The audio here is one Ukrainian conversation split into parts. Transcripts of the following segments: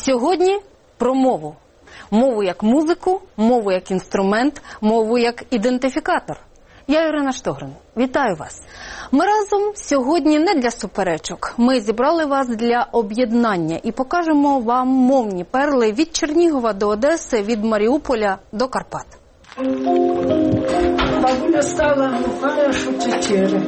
Сьогодні про мову. Мову як музику, мову як інструмент, мову як ідентифікатор. Я Ірина Штогрин. Вітаю вас. Ми разом сьогодні не для суперечок. Ми зібрали вас для об'єднання і покажемо вам мовні перли від Чернігова до Одеси, від Маріуполя до Карпат. Бабуля стала глухая, що тетери.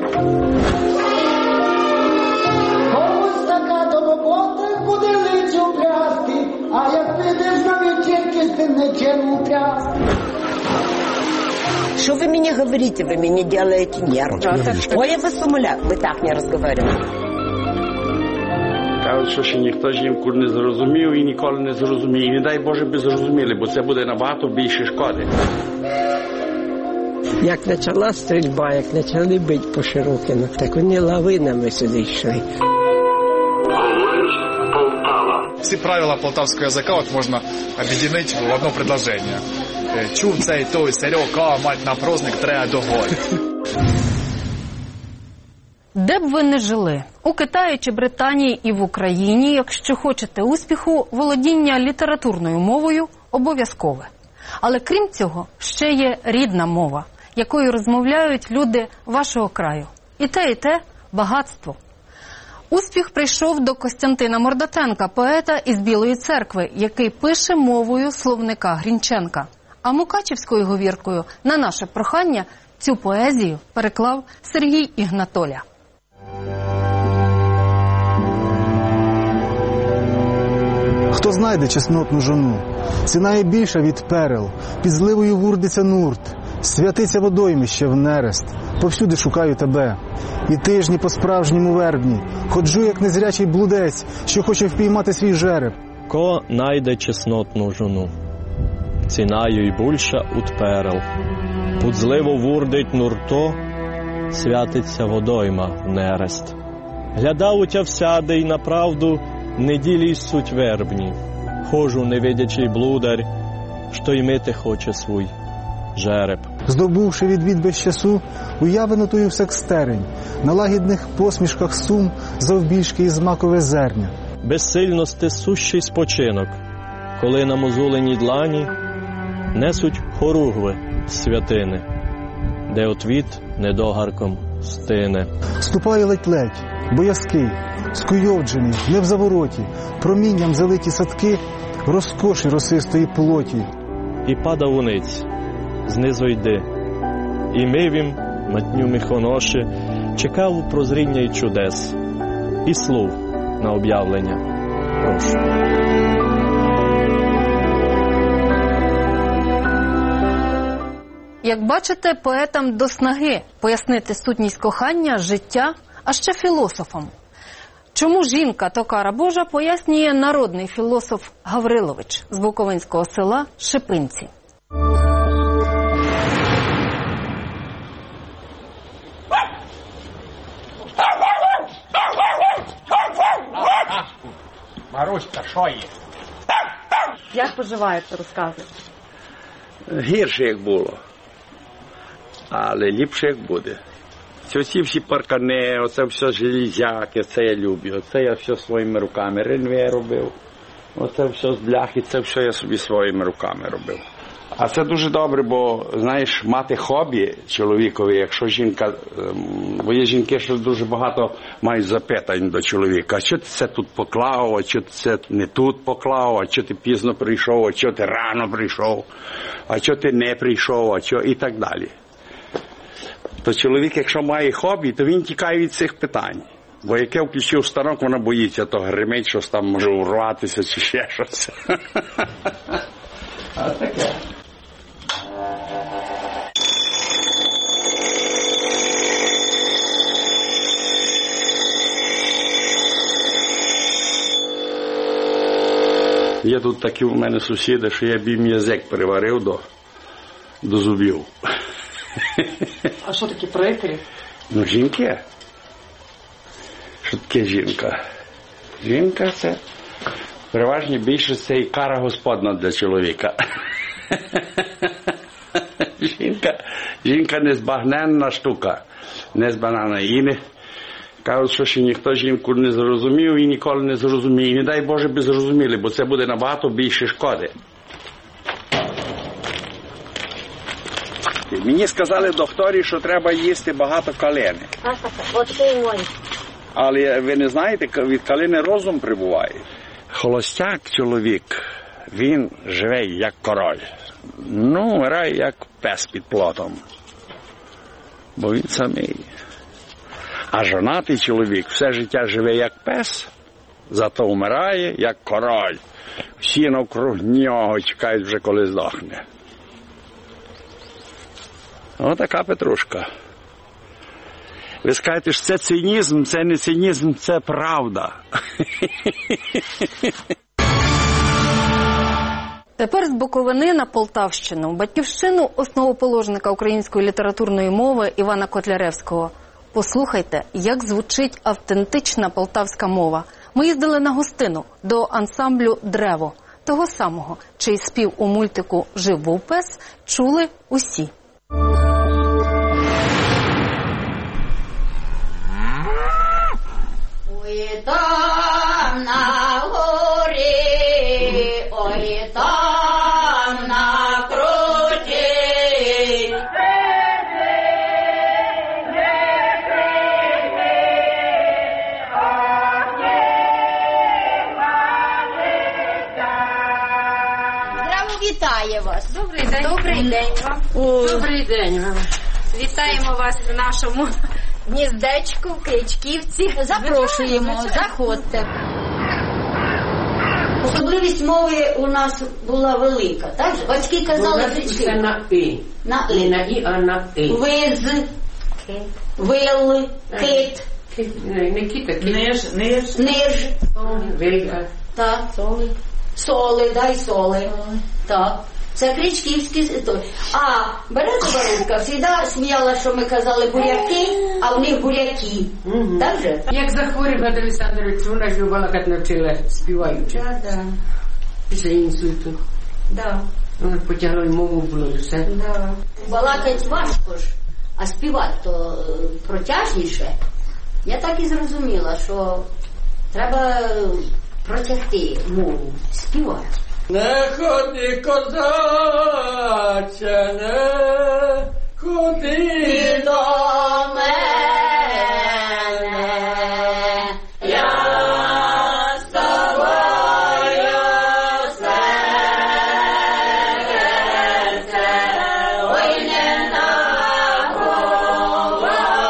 Комусь така до роботи буде лицю прясти, а як підеш на вечірки, ти не чим прясти. Что вы мне говорите? Вы меня делаете нервным. Ой, я вас умоляю, вы так не разговариваете. Кажуть, що ще ніхто жінку не зрозумів і ніколи не зрозуміє. І не дай Боже би зрозуміли, бо це буде набагато більше шкоди. Як почала стрільба, як почали бити по Широкину, так вони лавинами сюди йшли. Все правила полтавского языка вот можно объединить в одно предложение. Чув цей той, Серьок, мать на праздник треба догой. Де б ви не жили, у Китаї чи Британії і в Україні, якщо хочете успіху, володіння літературною мовою обов'язкове. Але крім цього, ще є рідна мова, якою розмовляють люди вашого краю. І те багатство. Успіх прийшов до Костянтина Мордатенка, поета із Білої церкви, який пише мовою словника Грінченка. А мукачівською говіркою на наше прохання цю поезію переклав Сергій Ігнатоля. Хто знайде чеснотну жону, ціна є більша від перел, під зливою вурдиться нурт, святиться водоймище в нерест, повсюди шукаю тебе. І тижні по-справжньому вербні, ходжу, як незрячий блудець, що хоче впіймати свій жереб. Ко найде чеснотну жону, цінаю й більша від перел, під зливу вурдить нурто, святиться водойма в нерест. Гляда утя всяде й направду, неділі суть вербні, хожу невидячий блудар, що й мити хоче свій жереб. Здобувши відвід без часу, уявину тую в секстерень, на лагідних посмішках сум, завбільшки із макове зерня. Безсильності сущий спочинок, коли на мозоленій длані несуть хоругви святини, де отвіт недогарком стине. Ступає ледь-ледь, боязкий, скуйовджений, не в завороті, промінням залиті садки, розкоші росистої плоті. І пада униць, знизу йди, і мивім, матню міхоноші, чекав у прозріння й чудес, і слов на об'явлення прошу. Як бачите, поетам до снаги пояснити сутність кохання, життя, а ще філософам. Чому жінка то кара Божа, пояснює народний філософ Гаврилович з буковинського села Шипинці. Маруська, що є? Як поживаєте, розказуйте? Гірше, як було. Але ліпше, як буде. Ці всі паркани, оце все железяки, це я люблю. Оце я все своїми руками ренве робив. Оце все з бляхи, це все я собі своїми руками робив. А це дуже добре, бо, знаєш, мати хобі чоловікові, якщо жінка, бо є жінки, що дуже багато мають запитань до чоловіка. А що ти це тут поклав, а що ти це не тут поклав, а що ти пізно прийшов, а що ти рано прийшов, а що ти не прийшов, а що і так далі. То чоловік, якщо має хобі, то він тікає від цих питань. Бо яке включив станок, вона боїться, то гримить, щось там може урватися чи ще щось. А таке. Є тут такі у мене сусіди, що я б їм язик переварив до зубів. А що такі прикрі? Ну, жінки. Що таке жінка? Жінка – це переважно більшість це і кара господна для чоловіка. Жінка незбагненна штука. Незбагненна. Кажуть, що ще ніхто жінку не зрозумів і ніколи не зрозуміє. І не дай Боже би зрозуміли, бо це буде набагато більше шкоди. Мені сказали докторі, що треба їсти багато калини. Але ви не знаєте, від калини розум прибуває. Холостяк чоловік, він живе як король. Ну, вмирає як пес під плотом. Бо він самий. А жонатий чоловік все життя живе як пес, зато вмирає як король. Всі навкруг нього чекають вже, коли здохне. Отака Петрушка. Ви скажете, що це цинізм, це не цинізм, це правда. Тепер з Буковини на Полтавщину, батьківщину основоположника української літературної мови Івана Котляревського. Послухайте, як звучить автентична полтавська мова. Ми їздили на гостину до ансамблю «Древо», того самого, чий спів у мультику «Жив-був пес» чули усі. Ой, там на горі, ой, там на круті. Здраво вітає вас. Добрий день. Добрий день вам. Добрий день вам. Вітаємо вас в нашому Гніздечку в Кричківці. Запрошуємо, заходьте. Особливість мови у нас була велика, так? Батьки казали Це на «и». На Не на «і», а на «ти». Виз, вил, кит, Не кіта, ниж, вига. так, соли, дай соли, так. Це кричківські. А березова рубка завжди сміяла, що ми казали буряки, а в них буряки. Так же? Як захворів Гадар Олександрович, вона ж балакати навчила співаючи. Так. Після інсульту. Да. Вона потягла й мову було все. Да. Балакать важко ж, а співати то протяжніше. Я так і зрозуміла, що треба протягти мову, співати. Не ходи, козаче, не ходи до мене, я з тобою серце, ой, не наговорю.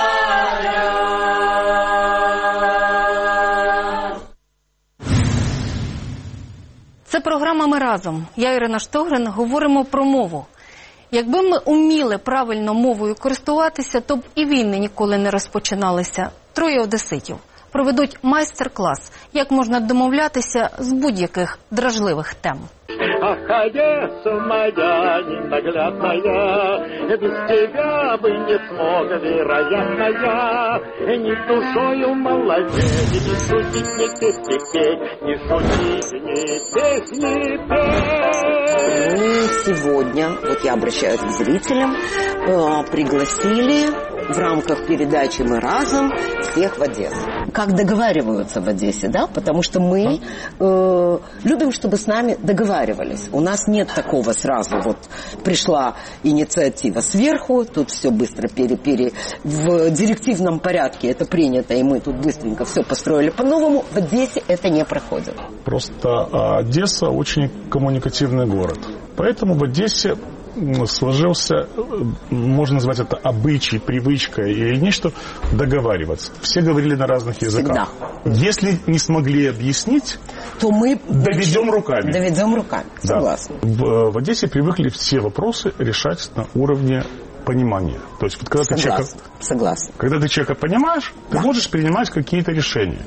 Це програма «Ми разом». Я, Ірина Штогрин, говоримо про мову. Якби ми уміли правильно мовою користуватися, то б і війни ніколи не розпочиналися. 3 одеситів проведуть майстер-клас, як можна домовлятися з будь-яких дражливих тем. Ах, Одесса моя ненаглядная, без тебя бы не смог, вероятно, я ни душою молодеть, не шутить, не петь, не шутить, не петь, не петь. Мы сегодня, вот я обращаюсь к зрителям, пригласили в рамках передачи «Мы разом» всех в Одессу. Как договариваются в Одессе, да? Потому что мы любим, чтобы с нами договаривались. У нас нет такого сразу, вот пришла инициатива сверху, тут все быстро в директивном порядке это принято, и мы тут быстренько все построили по-новому. В Одессе это не проходит. Просто Одесса очень коммуникативный город. Поэтому в Одессе сложился, можно назвать это обычай, привычка или нечто, договариваться. Все говорили на разных языках. Всегда. Если не смогли объяснить, то мы доведем руками. Доведем руками, да. Согласна. В Одессе привыкли все вопросы решать на уровне понимания. То есть, вот, когда Согласна. Когда ты человека понимаешь, ты можешь принимать какие-то решения.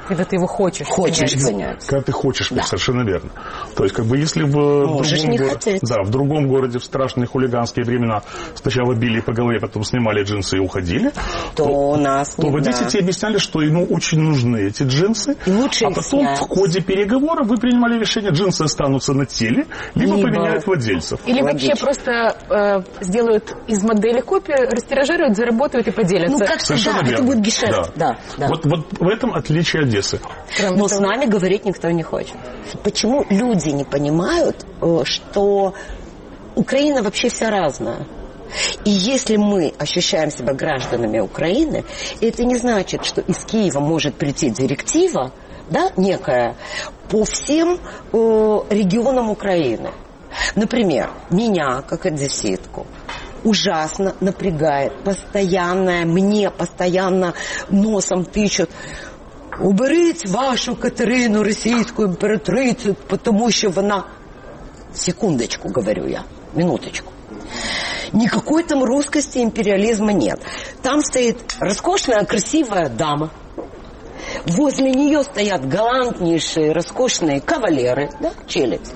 когда ты его хочешь понять. Когда ты хочешь, совершенно верно. То есть, если в другом городе в страшные хулиганские времена сначала били по голове, потом снимали джинсы и уходили, то в Одессе тебе объясняли, что ему очень нужны эти джинсы, а потом в ходе переговоров вы принимали решение, джинсы останутся на теле, либо поменяют владельцев. Или вообще просто сделают из модели копию, растиражируют, заработают и поделятся. Это будет гешефт. Вот в этом отличие Одессы. Но с нами говорить никто не хочет. Почему люди не понимают, что Украина вообще вся разная? И если мы ощущаем себя гражданами Украины, это не значит, что из Киева может прийти директива, некая, по всем регионам Украины. Например, меня, как одесситку, ужасно напрягает, мне постоянно носом тычут: уберіть вашу Катерину, російську імператрицю, потому що вона... Секундочку, говорю я, минуточку. Никакой там русскости, империализма нет. Там стоит роскошная, красивая дама. Возле нее стоят галантнейшие, роскошные кавалеры, челядь.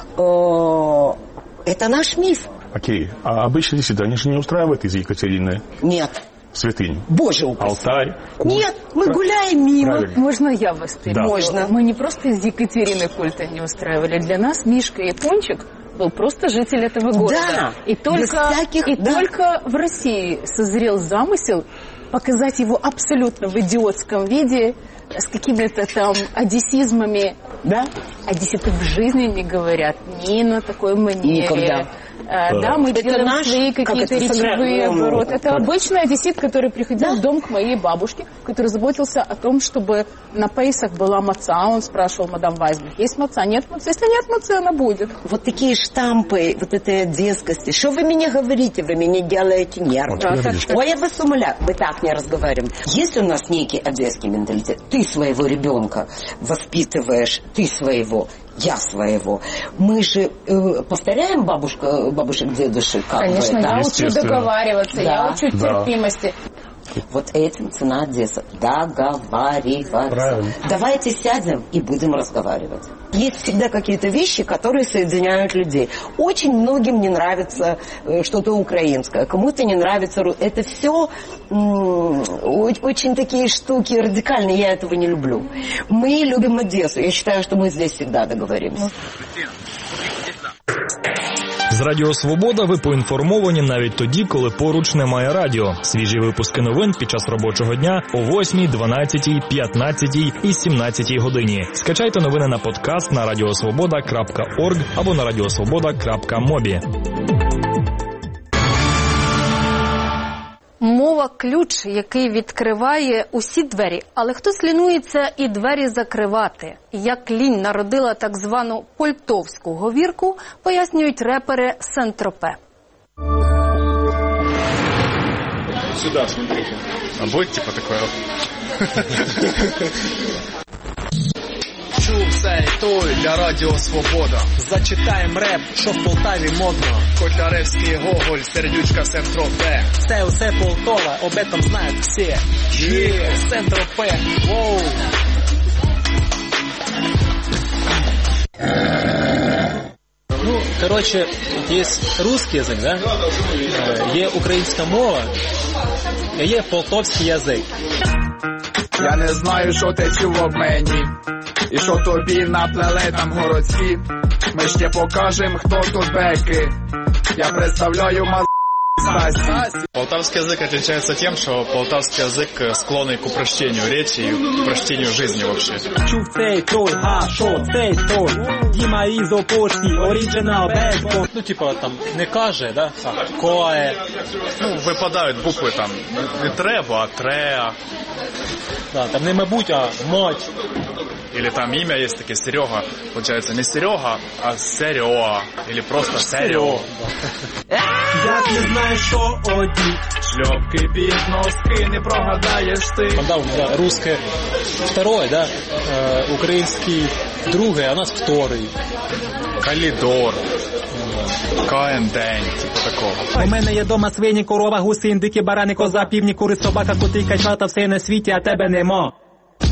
Это наш миф. Окей. А обычно действительно, они же не устраивают из Екатерины? Нет. Святыню? Боже упаси. Алтарь? Нет, мы гуляем мимо. Правильно. Можно я вас перебью? Можно. Мы не просто из Екатерины культа не устраивали. Для нас Мишка Япончик был просто житель этого города. Да. И только в России созрел замысел показать его абсолютно в идиотском виде, с какими-то там одессизмами. Да? Одесситы в жизни не говорят ни на такой манере. Никогда. Да, мы делаем свои какие-то речевые обороты. Это обычный одессит, который приходил в дом к моей бабушке, который заботился о том, чтобы на Пейсах была маца. Он спрашивал: мадам Вайсберг, есть маца? Нет маца? Если нет мацы, она будет. Вот такие штампы, вот этой одесскости. Что вы мне говорите? Вы меня делаете нервным. Ой, я вас умоляю, мы так не разговариваем. Есть у нас некий одесский менталитет. Ты своего ребенка воспитываешь, ты своего, я своего. Мы же повторяем бабушек, дедушек. Конечно, я учу договариваться, я учу терпимости. Вот этим цена Одессы. Договариваться. Правильно. Давайте сядем и будем разговаривать. Есть всегда какие-то вещи, которые соединяют людей. Очень многим не нравится что-то украинское, кому-то не нравится. Это все очень такие штуки радикальные, я этого не люблю. Мы любим Одессу. Я считаю, что мы здесь всегда договоримся. З Радіо Свобода ви поінформовані навіть тоді, коли поруч немає радіо. Свіжі випуски новин під час робочого дня о 8, 12, 15 і 17 годині. Скачайте новини на подкаст на radiosvoboda.org або на radiosvoboda.mobi. Мова – ключ, який відкриває усі двері. Але хтось лінується і двері закривати. Як лінь народила так звану польтовську говірку, пояснюють репери Сен-Тропе. Сюда, смотрите. А будет типа такое? Чув цей той для Радіо Свобода. Зачитаєм реп, що в Полтаві модно. Котляревський, Гоголь, Сердючка, Сен-Тропе. Все Полтова, об этом знают все. Сен-Тропе, воу. Ну, короче, есть русский язик, да? Є українська мова, і є полтовський язик. Я не знаю, що ти чув об мені, і що тобі наплели там городські. Ми ще покажем, хто тут беки. Я представляю Стаси. Полтавский язык отличается тем, что полтавский язык склонный к упрощению речи и к упрощению жизни вообще. Чув цей той, а шо цей той, Діма ізо пошті, оригінал бекбон. Ну, типа, там, не каже, да? А кое. Ну, выпадают буквы там, не треба, а треа. Да, там не мабуть, а мать. Или там имя есть такие, Серега. Получается не Серега, а Серега. Или просто Серега. Як не знаєш, що одіть. Шльопки під носки, не прогадаєш ти. Мандав, да, русское второе, да? Український другий, а у нас вторий. Калідор. Каендень, типу такого. У мене є дома свині, корова, гуси, індики, барани, коза, півні, кури, собака, коти, качата, все на світі, а тебе нема.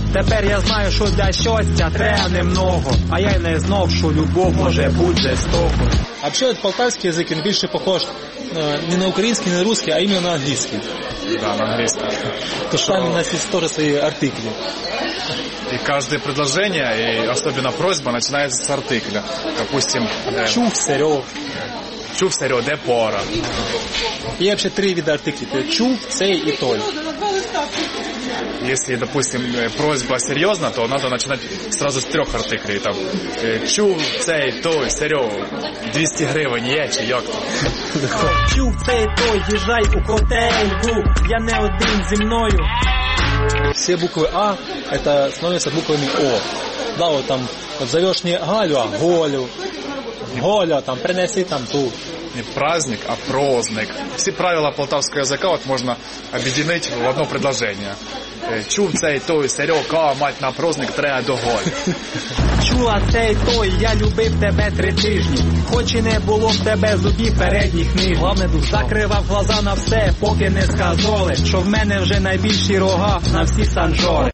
Тепер я знаю, що для щастя треба немного, а я й не знав, що любов може бути жорстокою. А взагалі, полтавський язик, він більше похож не на український, не на русский, а іменно на англійський. Да, на английском. То что там у нас есть тоже свои артикли. И каждое предложение, и особенно просьба, начинается с артикля. Допустим, чув, серьо. Чув, серьо, де пора. И вообще 3 вида артиклей. Чув, цей и той. Если, допустим, просьба серьезна, то надо начинать сразу с 3 артиклей. Там, чув, цей, той, серьо, 200 гривень є, чи як то? Чув, цей, той, їжджай у котельку, я не один зі мною. Все буквы А это становятся буквами О. Да, вот там вот зовешь не Галю, а Голю. Голя, там, принеси там ту. Не праздник, а праздник. Все правила полтавского языка вот можно объединить в одно предложение. Чув цей той, Серега, мать на праздник треба до Голь. Чула цей той, я любив тебе 3 тижні. Хоч і не було в тебе зубів передніх ніг. Закривав глаза на все, поки не сказали, що в мене вже найбільші рога на всі санжори.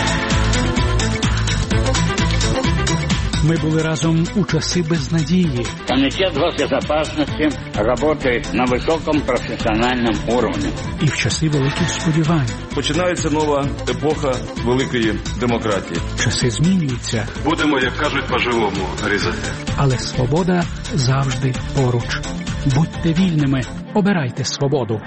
Ми були разом у часи безнадії. Комитет госбезопасности работает на высоком профессиональном уровне. І в часи великих сподівань. Починається нова епоха великої демократії. Часи змінюються. Будемо, як кажуть, по-живому різати. Але свобода завжди поруч. Будьте вільними, обирайте свободу.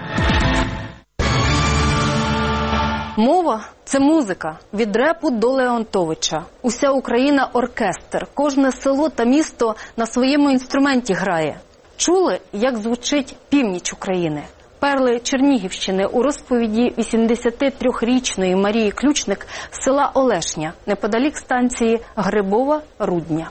Мова – це музика. Від репу до Леонтовича. Уся Україна – оркестр. Кожне село та місто на своєму інструменті грає. Чули, як звучить північ України? Перли Чернігівщини у розповіді 83-річної Марії Ключник з села Олешня, неподалік станції Грибова-Рудня.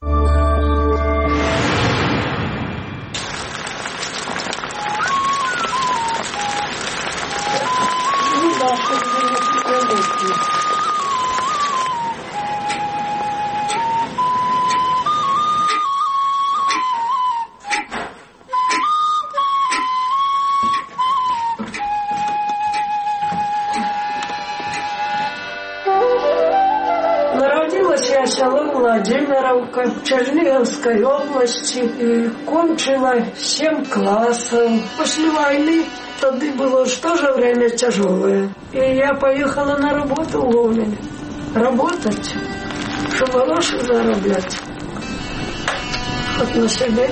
Народилась село Владимировка Черниговской области и кончила 7 классов. После войны тогда было тоже время тяжелое. И я поехала на работу в Ловлин. Работать, чтобы гроши зараблять. Хоть на себе.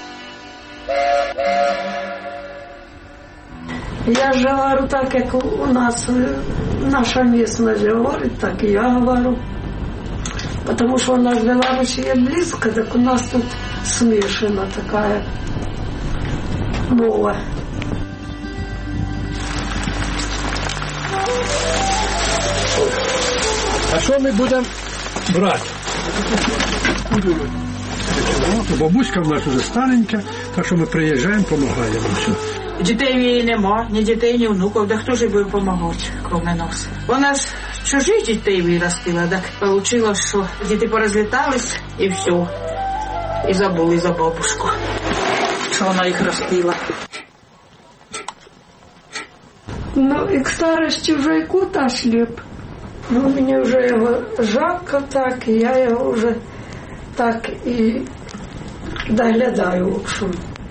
Я же говорю так, как у нас наша местность говорит, так и я говорю. Потому что у нас Белоруссия близко, так у нас тут смешана такая мова. А що ми будемо брати? Бабуська в нас вже старенька, так що ми приїжджаємо, допомагаємо. Дітей в її нема, ні дітей, ні внуків, да хто ж буде допомагати, крім нас? Вона ж чужих дітей виростила, так вийшло, що діти порозлітались і все. І забули за бабушку, що вона їх ростила. Ну и к старости уже и куда слеп. Ну, мне уже его жалко так, и я его уже так и доглядаю, в общем.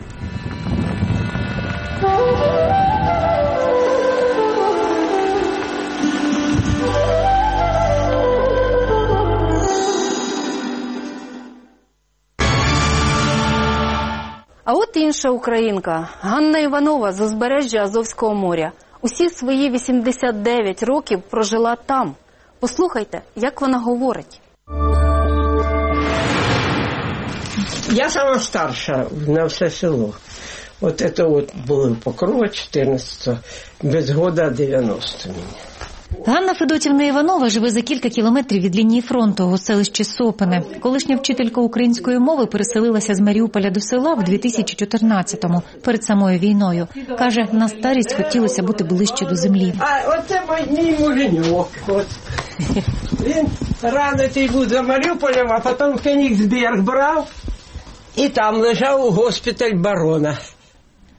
А от інша українка – Ганна Іванова з узбережжя Азовського моря. Усі свої 89 років прожила там. Послухайте, як вона говорить. Я сама старша на все село. Вот это вот было Покрова 14, без года 90 меня. Ганна Федотівна Іванова живе за кілька кілометрів від лінії фронту у селищі Сопине. Колишня вчителька української мови переселилася з Маріуполя до села в 2014-му, перед самою війною. Каже, на старість хотілося бути ближче до землі. А оце мій муженьок. Він ранитий був за Маріуполем, а потім Кенігсберг брав і там лежав у госпіталь барона.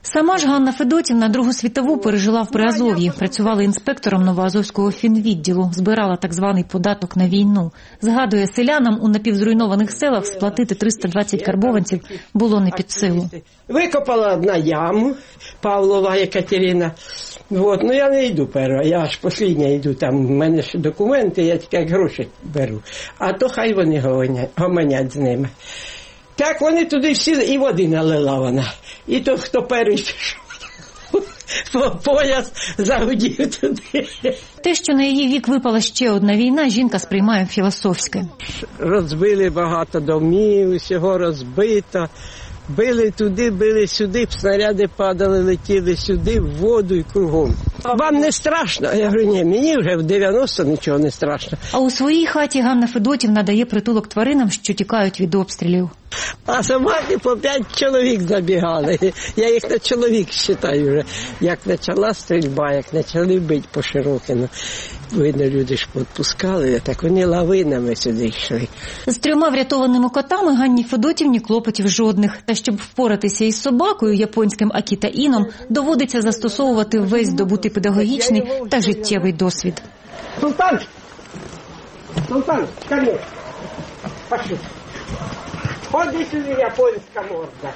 Сама ж Ганна Федотівна Другу світову пережила в Приазов'ї, працювала інспектором Новоазовського фінвідділу, збирала так званий податок на війну. Згадує, селянам у напівзруйнованих селах сплатити 320 карбованців було не під силу. Викопала одна яму, Павлова Екатерина. Вот, ну я не йду перша, я аж остання йду, там в мене ж документи, я тільки як гроші беру. А то хай вони гомонять з ними. Так вони туди всі, і води налила вона. І то, хто перший пішов, пояс загудів туди. Те, що на її вік випала ще одна війна, жінка сприймає філософськи. Розбили багато домів, всього розбито. Били туди, били сюди, снаряди падали, летіли сюди, в воду і кругом. Вам не страшно? Я говорю, ні, мені вже в 90 нічого не страшно. А у своїй хаті Ганна Федотівна дає притулок тваринам, що тікають від обстрілів. А собаки по 5 чоловік забігали. Я їх на чоловік вважаю вже. Як почала стрільба, як почали бити по Широкину. Видно, люди ж підпускали, так вони лавинами сюди йшли. З 3 врятованими котами Ганні Федотівні клопотів жодних. Та щоб впоратися із собакою, японським Акіта-іном, доводиться застосовувати весь здобутий педагогічний та життєвий досвід. Султан! Султан, скажи! Пошли! Ходи сюди, японська морда!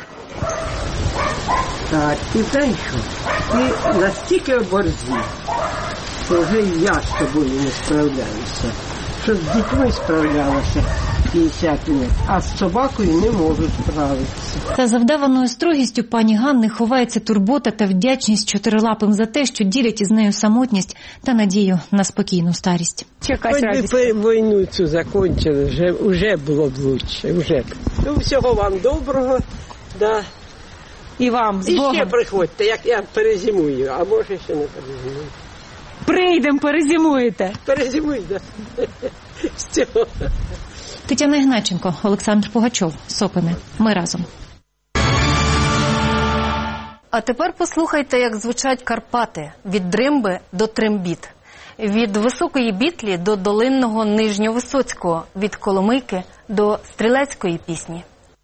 Так, ти знаєш що? Ти настільки оборзів, що вже я з тобою не справляюся. Що з дітьми справлялася 50 років, а з собакою не можу справитися. За завдаваною строгістю пані Ганни ховається турбота та вдячність чотирилапим за те, що ділять із нею самотність та надію на спокійну старість. Хоч би війну цю закінчили, вже було б краще, вже б. Ну, всього вам доброго, да. І вам, з І Богом. ще приходьте, як я перезимую, а може ще не перезимую. Прийдемо, перезимуєте. Перезимуйте. Всього. Тетяна Ігначенко, Олександр Пугачов, Сопини. Ми разом. А тепер послухайте, як звучать Карпати від Дримби до Трембіт, від Високої Бітлі до долинного Нижньовисоцького, від Коломийки до Стрілецької пісні.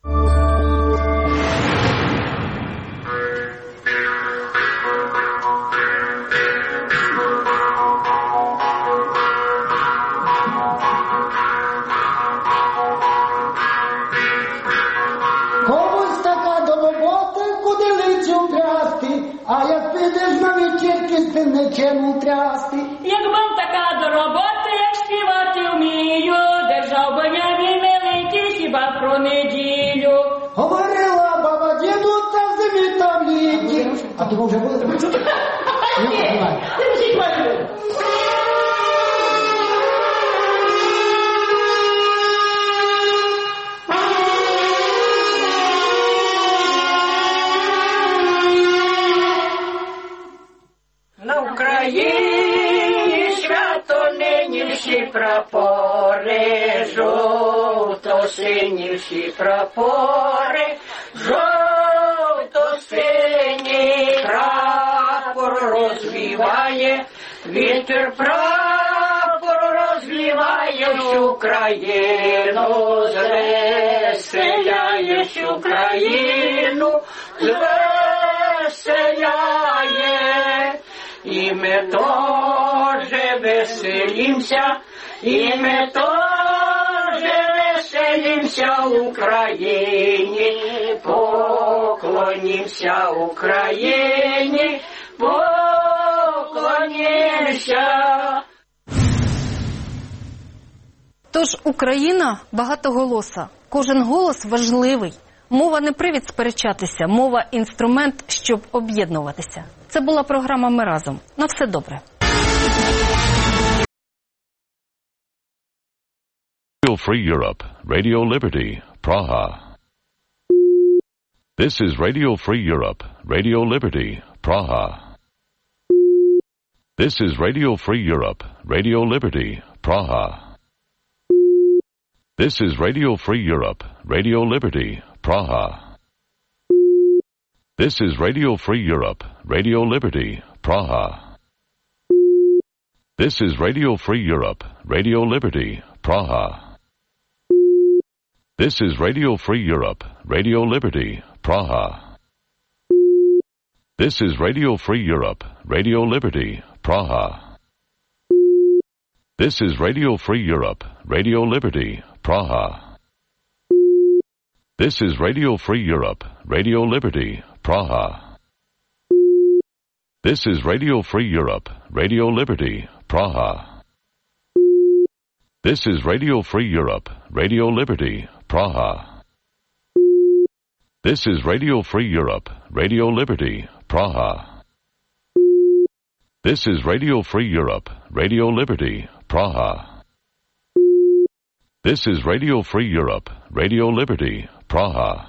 Комусь така до роботи, куди лицю прясти, а як підеш на вечірки, з тим нечем трясти. Як вам така до роботи, як співати вмію, держав Боняві миленький хіба про неділю. Говорила баба діду, та в зимі там літі. А ти вже були? Ні, ти мусить мати. На Україні свято нині всі прапори, жовто-сині всі прапори, жовто-синій прапор розвіває, вітер прапор розвіває всю країну, звеселяє всю країну, звеселяє. І ми тоже веселимся, і ми тоже веселимся Україні, поклонимся Україні, поклонимся. Тож Україна багатоголоса, кожен голос важливий. Мова не привід сперечатися, мова – інструмент, щоб об'єднуватися. Це була програма «Ми разом». На все добре. Radio Free Europe, Radio Liberty, Praha. This is Radio Free Europe, Radio Liberty, Praha. This is Radio Free Europe, Radio Liberty, Praha. This is Radio Free Europe, Radio Liberty, Praha. This is Radio Free Europe, Radio Liberty, Praha. This is Radio Free Europe, Radio Liberty, Praha. This is Radio Free Europe, Radio Liberty, Praha. This is Radio Free Europe, Radio Liberty, Praha. This is Radio Free Europe, Radio Liberty, Praha. This is Radio Free Europe, Radio Liberty, Praha. This is Radio Free Europe, Radio Liberty, Praha. This is Radio Free Europe, Radio Liberty, Praha. This is Radio Free Europe, Radio Liberty, Praha. This is Radio Free Europe, Radio Liberty, Praha. This is Radio Free Europe, Radio Liberty, Praha.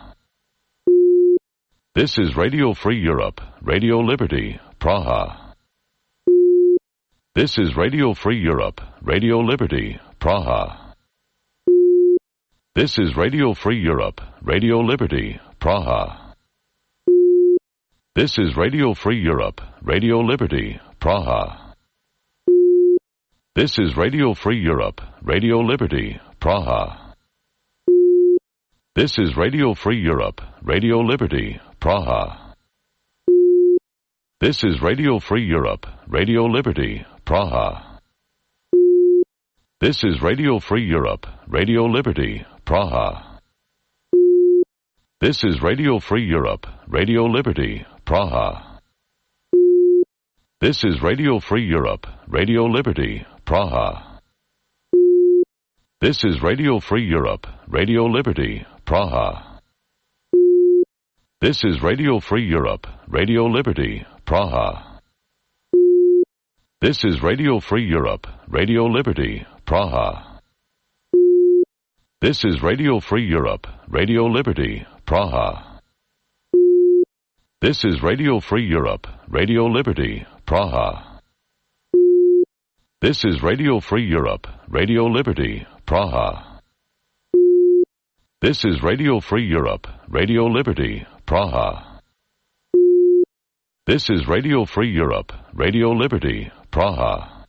This is Radio Free Europe, Radio Liberty, Praha. This is Radio Free Europe, Radio Liberty, Praha. This is Radio Free Europe, Radio Liberty, Praha. This is Radio Free Europe, Radio Liberty, Praha. This is Radio Free Europe, Radio Liberty, Praha. This is Radio Free Europe, Radio Liberty, Praha. This is Radio Free Europe, Radio Liberty, Praha. This is Radio Free Europe, Radio Liberty, Praha. This is Radio Free Europe, Radio Liberty, Praha. This is Radio Free Europe, Radio Liberty, Praha. This is Radio Free Europe, Radio Liberty, Praha. This is Radio Free Europe, Radio Liberty, Praha. This is Radio Free Europe, Radio Liberty, Praha. This is Radio Free Europe, Radio Liberty, Praha. This is Radio Free Europe, Radio Liberty, Praha. This is Radio Free Europe, Radio Liberty, Praha. This is Radio Free Europe, Radio Liberty, Praha. This is Radio Free Europe, Radio Liberty, Praha.